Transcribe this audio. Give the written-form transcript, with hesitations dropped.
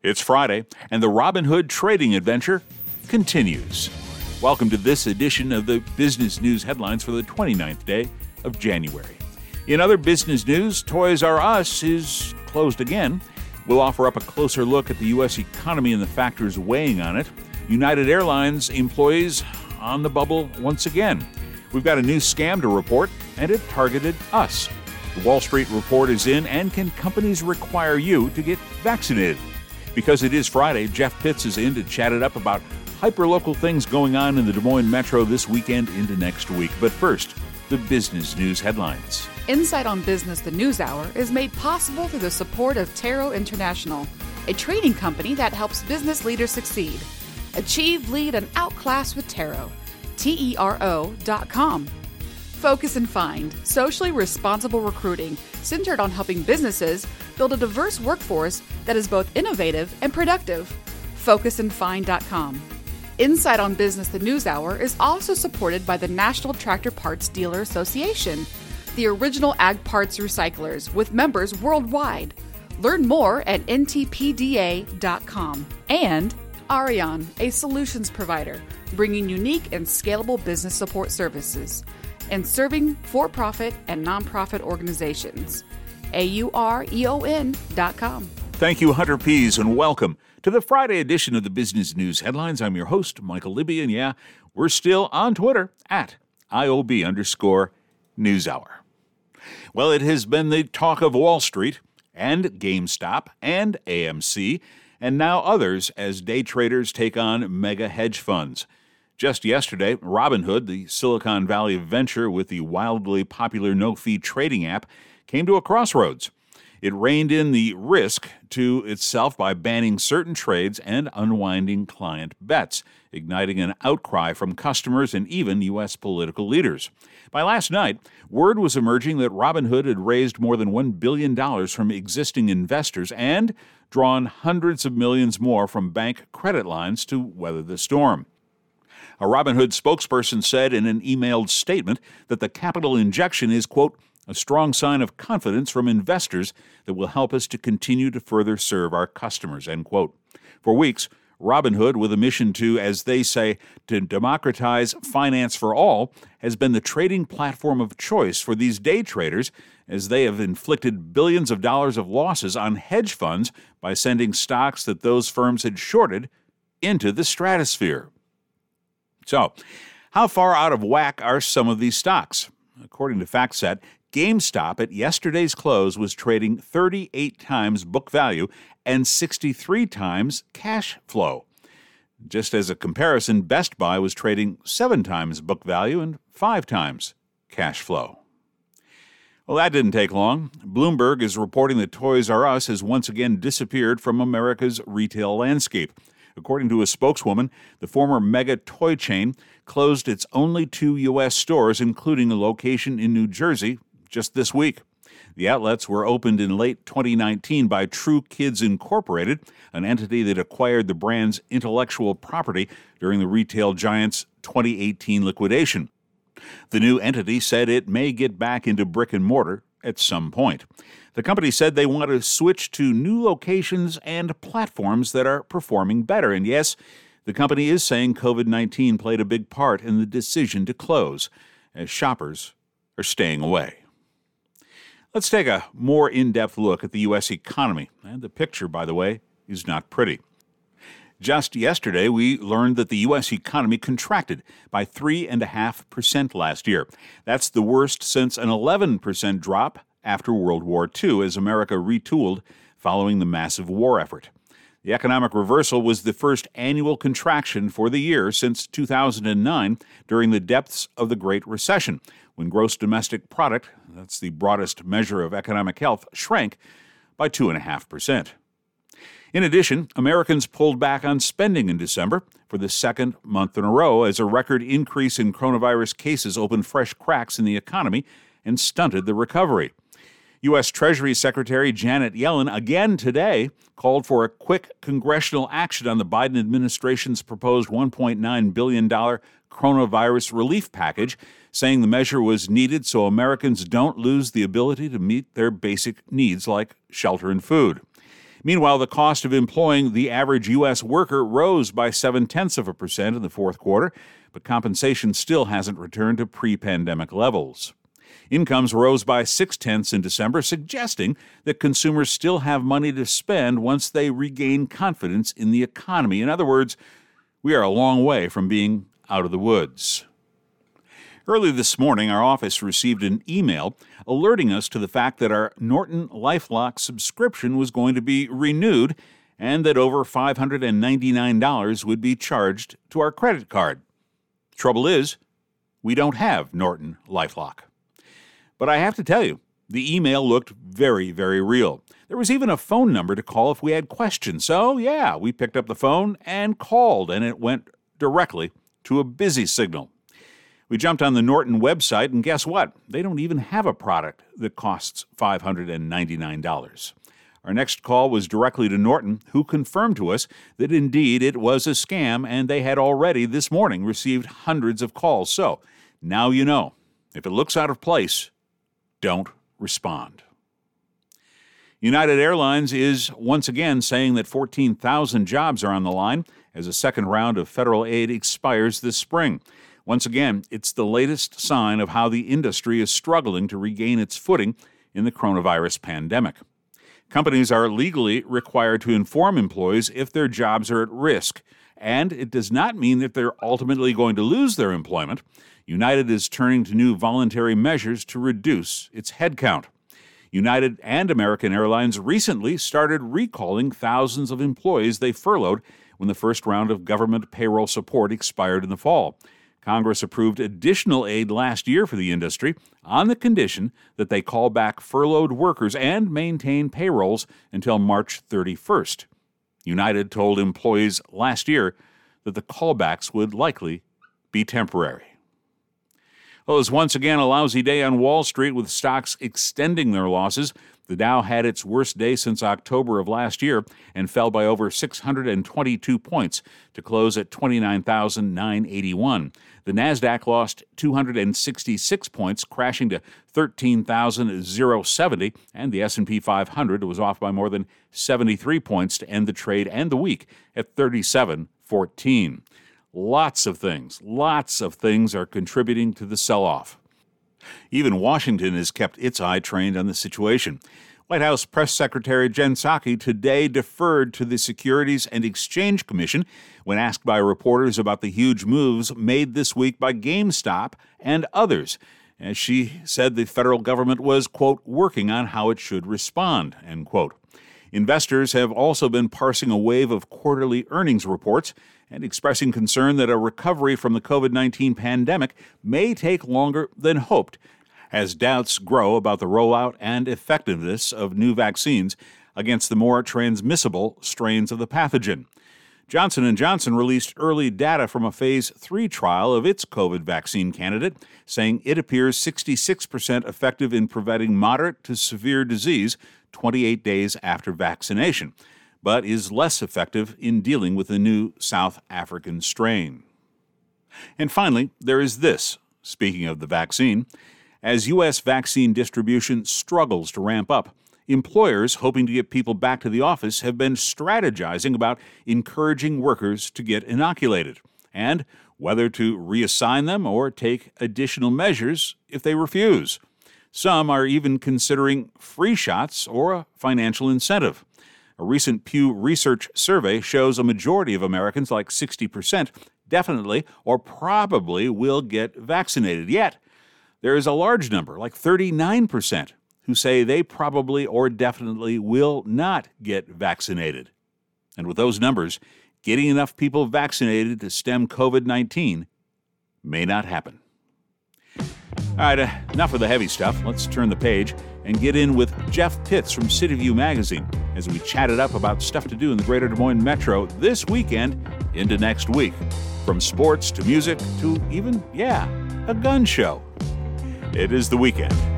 It's Friday, and the Robinhood trading adventure continues. Welcome to this edition of the Business News headlines for the 29th day of January. In other business news, Toys R Us is closed again. We'll offer up a closer look at the U.S. economy and the factors weighing on it. United Airlines employees on the bubble once again. We've got a new scam to report, and it targeted us. The Wall Street report is in, and can companies require you to get vaccinated? Because it is Friday, Jeff Pitts is in to chat it up about hyperlocal things going on in the Des Moines Metro this weekend into next week. But first, the business news headlines. Insight on Business, the News Hour, is made possible through the support of Taro International, a trading company that helps business leaders succeed. Achieve, lead, and outclass with Taro. TERO.com. Focus and Find, socially responsible recruiting centered on helping businesses build a diverse workforce that is both innovative and productive. FocusandFind.com. Insight on Business, the News Hour, is also supported by the National Tractor Parts Dealer Association, the original ag parts recyclers with members worldwide. Learn more at ntpda.com. And Arion, a solutions provider, bringing unique and scalable business support services and serving for-profit and nonprofit organizations. AUREON.com. Thank you, Hunter Pease, and welcome to the Friday edition of the Business News Headlines. I'm your host, Michael Libby, and yeah, we're still on Twitter at IOB_NewsHour. Well, it has been the talk of Wall Street and GameStop and AMC, and now others as day traders take on mega hedge funds. Just yesterday, Robinhood, the Silicon Valley venture with the wildly popular no-fee trading app, came to a crossroads. It reined in the risk to itself by banning certain trades and unwinding client bets, igniting an outcry from customers and even U.S. political leaders. By last night, word was emerging that Robinhood had raised more than $1 billion from existing investors and drawn hundreds of millions more from bank credit lines to weather the storm. A Robinhood spokesperson said in an emailed statement that the capital injection is, quote, a strong sign of confidence from investors that will help us to continue to further serve our customers, end quote. For weeks, Robinhood, with a mission to, as they say, to democratize finance for all, has been the trading platform of choice for these day traders as they have inflicted billions of dollars of losses on hedge funds by sending stocks that those firms had shorted into the stratosphere. So, how far out of whack are some of these stocks? According to FactSet, GameStop at yesterday's close was trading 38 times book value and 63 times cash flow. Just as a comparison, Best Buy was trading 7 times book value and 5 times cash flow. Well, that didn't take long. Bloomberg is reporting that Toys R Us has once again disappeared from America's retail landscape. According to a spokeswoman, the former mega toy chain closed its only 2 U.S. stores, including a location in New Jersey, just this week. The outlets were opened in late 2019 by True Kids Incorporated, an entity that acquired the brand's intellectual property during the retail giant's 2018 liquidation. The new entity said it may get back into brick and mortar at some point. The company said they want to switch to new locations and platforms that are performing better. And yes, the company is saying COVID-19 played a big part in the decision to close, as shoppers are staying away. Let's take a more in-depth look at the U.S. economy. And the picture, by the way, is not pretty. Just yesterday, we learned that the U.S. economy contracted by 3.5% last year. That's the worst since an 11% drop after World War II, as America retooled following the massive war effort. The economic reversal was the first annual contraction for the year since 2009 during the depths of the Great Recession, when gross domestic product, that's the broadest measure of economic health, shrank by 2.5%. In addition, Americans pulled back on spending in December for the second month in a row as a record increase in coronavirus cases opened fresh cracks in the economy and stunted the recovery. U.S. Treasury Secretary Janet Yellen again today called for a quick congressional action on the Biden administration's proposed $1.9 billion coronavirus relief package, saying the measure was needed so Americans don't lose the ability to meet their basic needs like shelter and food. Meanwhile, the cost of employing the average U.S. worker rose by 0.7% in the fourth quarter, but compensation still hasn't returned to pre-pandemic levels. Incomes rose by 0.6% in December, suggesting that consumers still have money to spend once they regain confidence in the economy. In other words, we are a long way from being out of the woods. Early this morning, our office received an email alerting us to the fact that our Norton LifeLock subscription was going to be renewed and that over $599 would be charged to our credit card. Trouble is, we don't have Norton LifeLock. But I have to tell you, the email looked very, very real. There was even a phone number to call if we had questions. So, yeah, we picked up the phone and called, and it went directly to a busy signal. We jumped on the Norton website, and guess what? They don't even have a product that costs $599. Our next call was directly to Norton, who confirmed to us that indeed it was a scam, and they had already this morning received hundreds of calls. So, now you know. If it looks out of place, don't respond. United Airlines is once again saying that 14,000 jobs are on the line as a second round of federal aid expires this spring. Once again, it's the latest sign of how the industry is struggling to regain its footing in the coronavirus pandemic. Companies are legally required to inform employees if their jobs are at risk, and it does not mean that they're ultimately going to lose their employment. United is turning to new voluntary measures to reduce its headcount. United and American Airlines recently started recalling thousands of employees they furloughed when the first round of government payroll support expired in the fall. Congress approved additional aid last year for the industry on the condition that they call back furloughed workers and maintain payrolls until March 31st. United told employees last year that the callbacks would likely be temporary. Well, it was once again a lousy day on Wall Street with stocks extending their losses. The Dow had its worst day since October of last year and fell by over 622 points to close at 29,981. The Nasdaq lost 266 points, crashing to 13,070, and the S&P 500 was off by more than 73 points to end the trade and the week at 3714. Lots of things are contributing to the sell-off. Even Washington has kept its eye trained on the situation. White House Press Secretary Jen Psaki today deferred to the Securities and Exchange Commission when asked by reporters about the huge moves made this week by GameStop and others, as she said the federal government was, quote, working on how it should respond, end quote. Investors have also been parsing a wave of quarterly earnings reports and expressing concern that a recovery from the COVID-19 pandemic may take longer than hoped, as doubts grow about the rollout and effectiveness of new vaccines against the more transmissible strains of the pathogen. Johnson & Johnson released early data from a Phase 3 trial of its COVID vaccine candidate, saying it appears 66% effective in preventing moderate to severe disease 28 days after vaccination, but is less effective in dealing with the new South African strain. And finally, there is this, speaking of the vaccine. As U.S. vaccine distribution struggles to ramp up, employers hoping to get people back to the office have been strategizing about encouraging workers to get inoculated and whether to reassign them or take additional measures if they refuse. Some are even considering free shots or a financial incentive. A recent Pew Research survey shows a majority of Americans, like 60%, definitely or probably will get vaccinated. Yet, there is a large number, like 39%, who say they probably or definitely will not get vaccinated. And with those numbers, getting enough people vaccinated to stem COVID-19 may not happen. All right, enough of the heavy stuff. Let's turn the page and get in with Jeff Pitts from City View Magazine as we chatted up about stuff to do in the greater Des Moines Metro this weekend into next week. From sports to music to even, a gun show. It is the weekend.